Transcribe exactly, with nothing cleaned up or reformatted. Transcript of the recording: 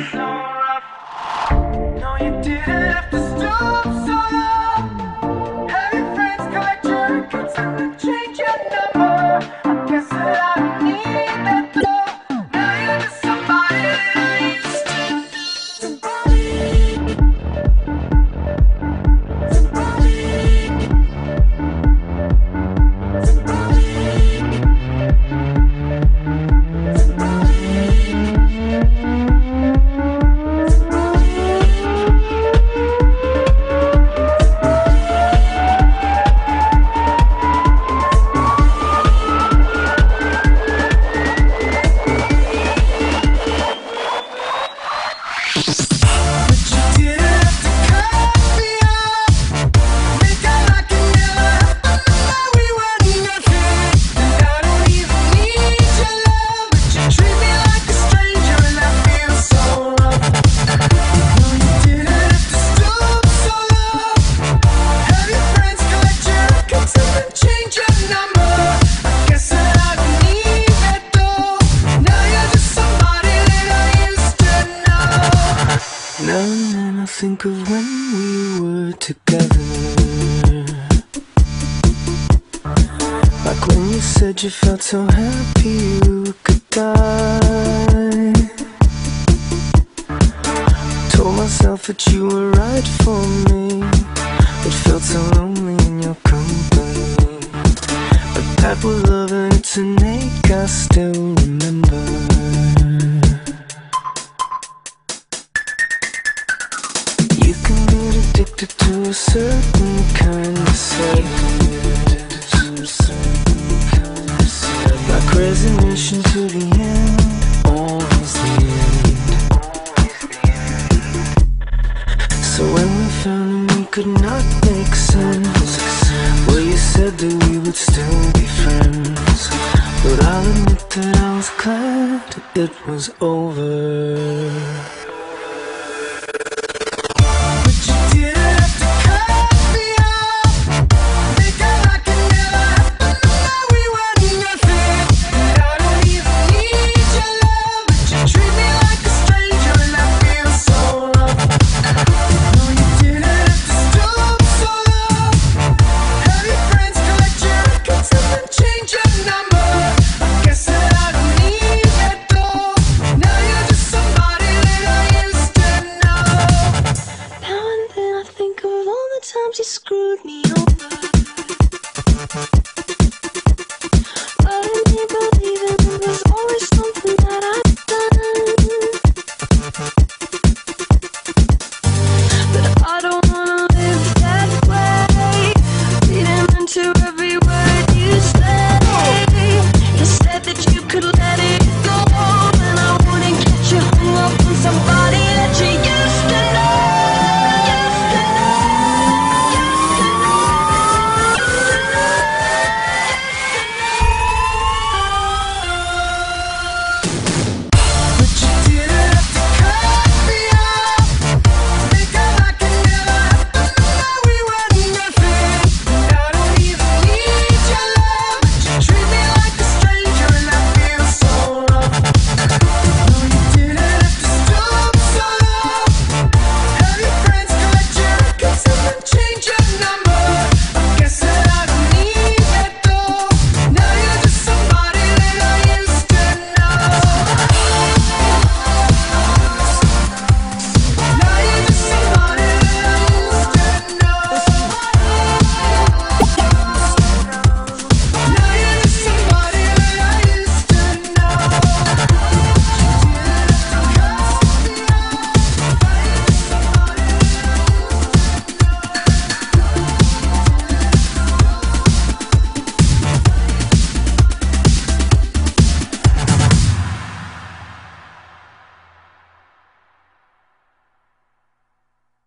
so rough. No, you didn't have to stoop so low. Have your friends collect your records and then change your number. I guess that I don't need that though. Now you're just somebody that I used to. Somebody. Now and then I think of when we were together, like when you said you felt so happy you could die. Told myself that you were right for me, but felt so lonely in your company. But that was love and it's an ache I still remember. You can get addicted to a certain kind of sadness, like resignation to the end, always the end. So when we found that we could not make sense, well, you said that we would still be friends. But I'll admit that I was glad it was over. Times you screwed me over.